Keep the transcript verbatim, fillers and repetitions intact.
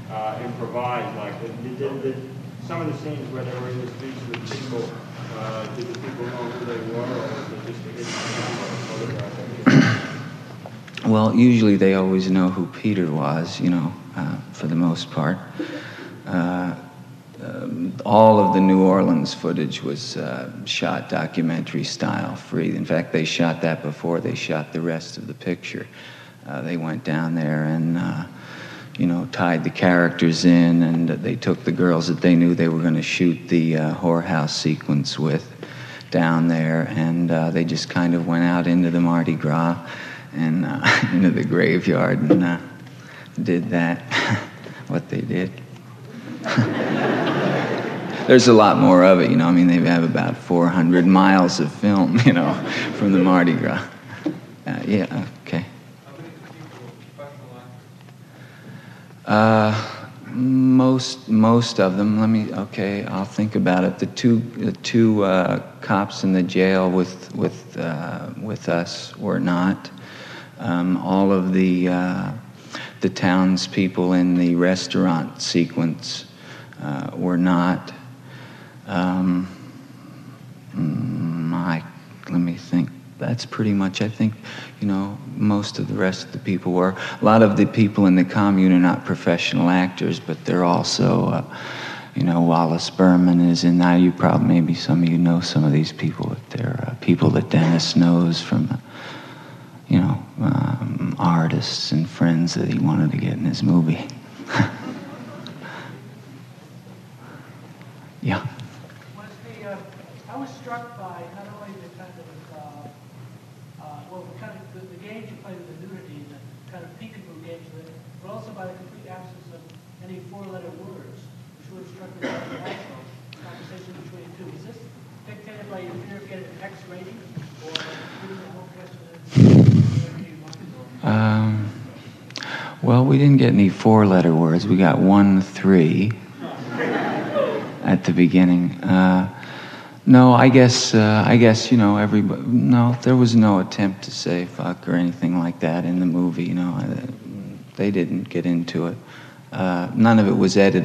uh, improvised? Like, did, did, did some of the scenes where they were in the streets with people, uh, did the people know who they were, or was it just a hidden camera or photograph? Well, usually they always know who Peter was, you know, uh, for the most part. Uh, um, all of the New Orleans footage was uh, shot documentary style, free. In fact, they shot that before they shot the rest of the picture. Uh, they went down there and, uh, you know, tied the characters in, and they took the girls that they knew they were going to shoot the uh, whorehouse sequence with down there, and uh, they just kind of went out into the Mardi Gras and uh, into the graveyard and uh, did that, what they did. There's a lot more of it, you know. I mean, they have about four hundred miles of film, you know, from the Mardi Gras. Uh, yeah, okay. Uh, most most of them. Let me. Okay, I'll think about it. The two the two uh, cops in the jail with with uh, with us were not. Um, all of the uh, the townspeople in the restaurant sequence uh, were not. Um, mm, I, let me think. That's pretty much, I think, you know, most of the rest of the people were. A lot of the people in the commune are not professional actors, but they're also, uh, you know, Wallace Berman is in that. You probably, maybe some of you know some of these people. But they're uh, people that Dennis knows from, uh, you know, um, artists and friends that he wanted to get in his movie. Yeah. I was struck by not only the kind of, uh, uh, well, the kind of the, the games you play with the nudity and the kind of peekaboo games, with it, but also by the complete absence of any four-letter words, which would have struck me as a natural conversation between the two. Is this dictated by your fear of getting an X rating, or giving the whole question? Um, well, we didn't get any four-letter words. We got one, three at the beginning. Uh, No, I guess, uh, I guess, you know, everybody, no, there was no attempt to say fuck or anything like that in the movie, you know. They didn't get into it. Uh, none of it was edited.